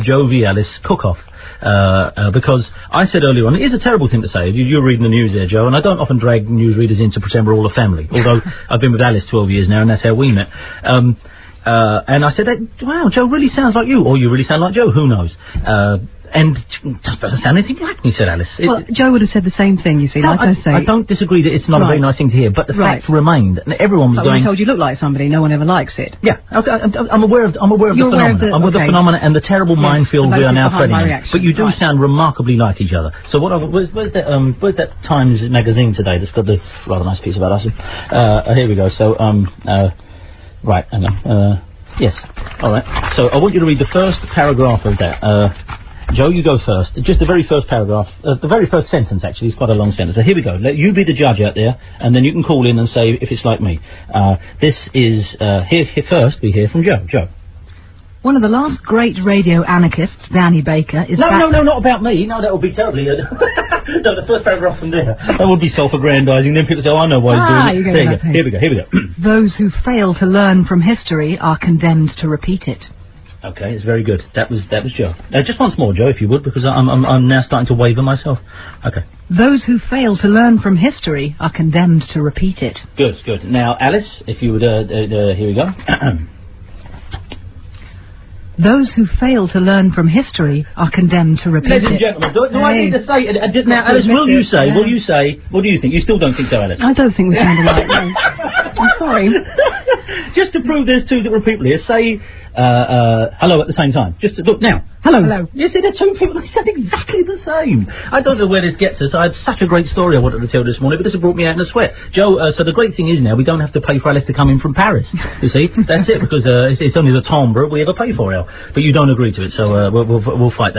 Joe v. Alice cook-off. Because I said earlier on, it is a terrible thing to say. You're reading the news there, Joe, and I don't often drag newsreaders in to pretend we're all a family. Although I've been with Alice 12 years now, and that's how we met. And I said, wow, Joe really sounds like you, or you really sound like Joe, who knows? And just doesn't sound anything like me, said Alice. Well, Joe would have said the same thing, you see, no, like I say. I don't disagree that it's not a very nice thing to hear, but the fact remained, and everyone was going... When I told you look like somebody, no one ever likes it. Yeah, okay, I'm aware of the phenomenon. I'm aware of the phenomenon and the terrible minefield we are now treading in. But you do sound remarkably like each other. So where's that Times magazine today that's got the rather nice piece about us? Here we go. So, right, hang on. Yes, alright. So I want you to read the first paragraph of that. Joe, you go first. Just the very first paragraph. The very first sentence, actually. It's quite a long sentence. So here we go. Let you be the judge out there, and then you can call in and say if it's like me. This is, here first, we hear from Joe. Joe. One of the last great radio anarchists, Danny Baker, is No, not about me. No, that would be terribly... no, the first paragraph from there. That would be self-aggrandizing. Then people say, oh, I know why he's doing it. Here we go. Those who fail to learn from history are condemned to repeat it. Okay, it's very good. That was Joe. Just once more, Joe, if you would, because I'm now starting to waver myself. Okay. Those who fail to learn from history are condemned to repeat it. Good. Now, Alice, if you would, here we go. Those who fail to learn from history are condemned to repeat it. Ladies and gentlemen, do I need to say it? Now, Alice, will you say, what do you think? You still don't think so, Alice? I don't think we sound alike, no. I'm sorry. Just to prove there's two that repeat here, say, hello at the same time. Just to, look, now. Hello. You see, they're two people that sound exactly the same. I don't know where this gets us. I had such a great story I wanted to tell this morning, but this has brought me out in a sweat. Joe, so the great thing is now we don't have to pay for Alice to come in from Paris. You see? That's it, because it's only the timbre we ever pay for, Al. But you don't agree to it, so we'll fight that.